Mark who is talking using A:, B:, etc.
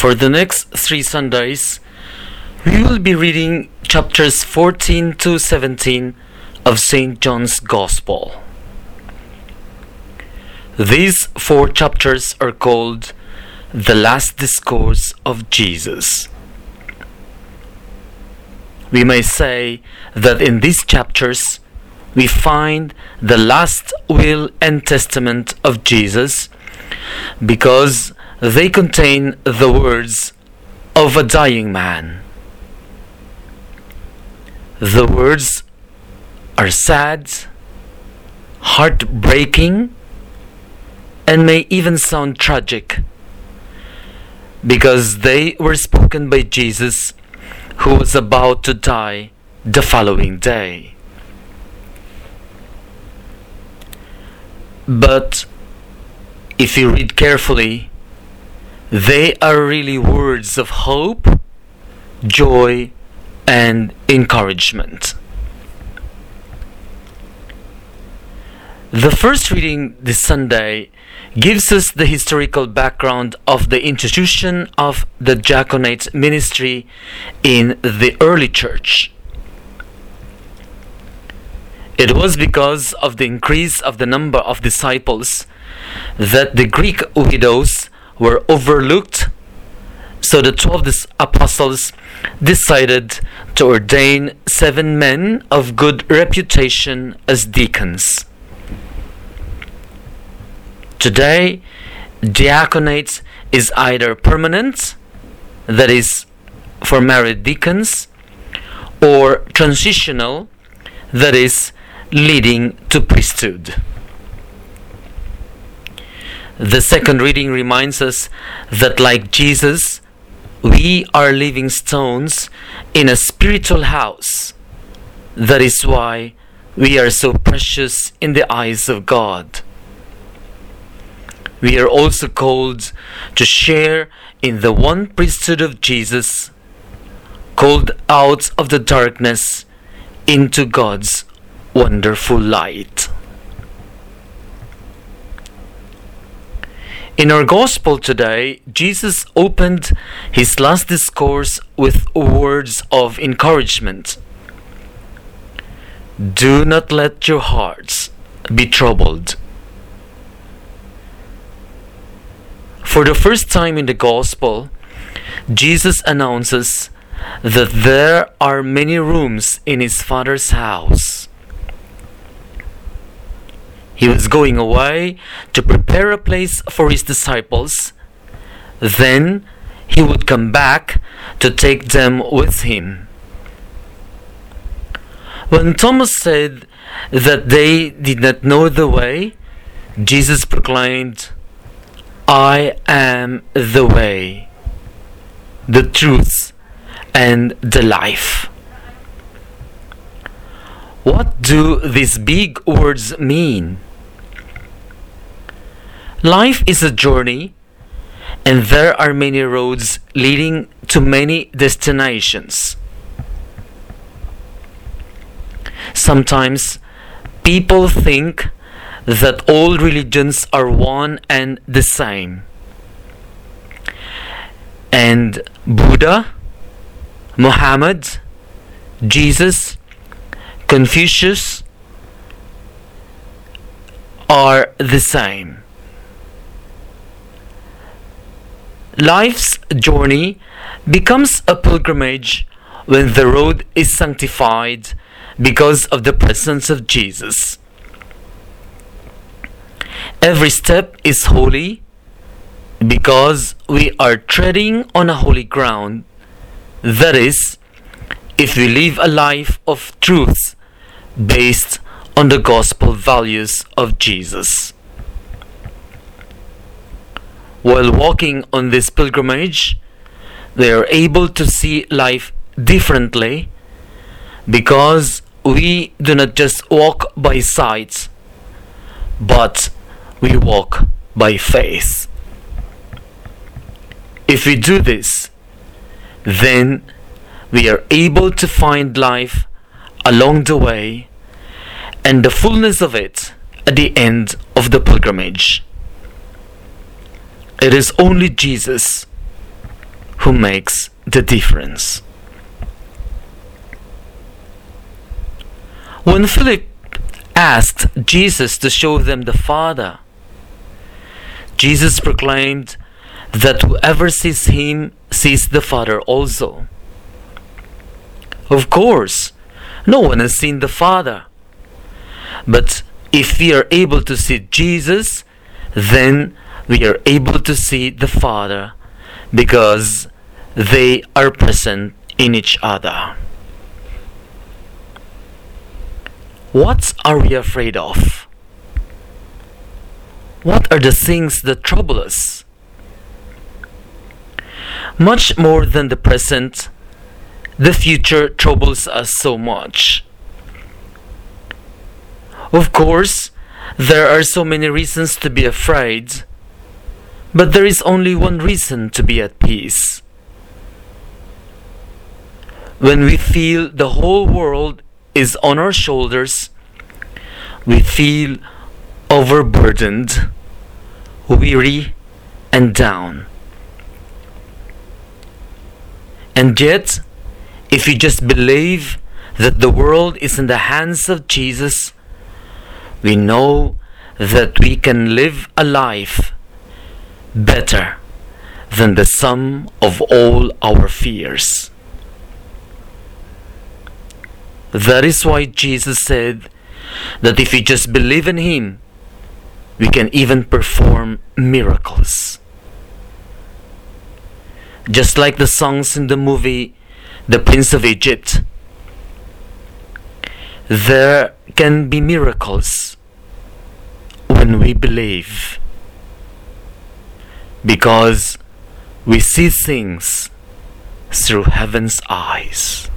A: For the next 3 Sundays, we will be reading chapters 14 to 17 of St. John's Gospel. These 4 chapters are called the Last Discourse of Jesus. We may say that in these chapters we find the last will and testament of Jesus, because they contain the words of a dying man. The words are sad, heartbreaking, and may even sound tragic, because they were spoken by Jesus, who was about to die the following day. But if you read carefully, they are really words of hope, joy, and encouragement. The first reading this Sunday gives us the historical background of the institution of the diaconate ministry in the early church. It was because of the increase of the number of disciples that the Greek widows were overlooked, so the 12 apostles decided to ordain 7 men of good reputation as deacons. Today, diaconate is either permanent, that is, for married deacons, or transitional, that is, leading to priesthood. The second reading reminds us that, like Jesus, we are living stones in a spiritual house. That is why we are so precious in the eyes of God. We are also called to share in the one priesthood of Jesus, called out of the darkness into God's wonderful light. In our Gospel today, Jesus opened his last discourse with words of encouragement. Do not let your hearts be troubled. For the first time in the Gospel, Jesus announces that there are many rooms in his Father's house. He was going away to prepare a place for his disciples. Then he would come back to take them with him. When Thomas said that they did not know the way, Jesus proclaimed, I am the way, the truth, and the life. What do these big words mean? Life is a journey, and there are many roads leading to many destinations. Sometimes people think that all religions are one and the same, and Buddha, Muhammad, Jesus, Confucius are the same. Life's journey becomes a pilgrimage when the road is sanctified because of the presence of Jesus. Every step is holy because we are treading on a holy ground. That is, if we live a life of truth based on the gospel values of Jesus. While walking on this pilgrimage, they are able to see life differently, because we do not just walk by sight, but we walk by faith. If we do this, then we are able to find life along the way and the fullness of it at the end of the pilgrimage. It is only Jesus who makes the difference. When Philip asked Jesus to show them the Father, Jesus proclaimed that whoever sees him sees the Father also. Of course, no one has seen the Father. But if we are able to see Jesus, then we are able to see the Father, because they are present in each other. What are we afraid of? What are the things that trouble us? Much more than the present, the future troubles us so much. Of course, there are so many reasons to be afraid, but there is only one reason to be at peace. When we feel the whole world is on our shoulders, we feel overburdened, weary, and down. And yet, if we just believe that the world is in the hands of Jesus, we know that we can live a life better than the sum of all our fears. That is why Jesus said that if we just believe in Him, we can even perform miracles. Just like the songs in the movie The Prince of Egypt, there can be miracles when we believe, because we see things through heaven's eyes.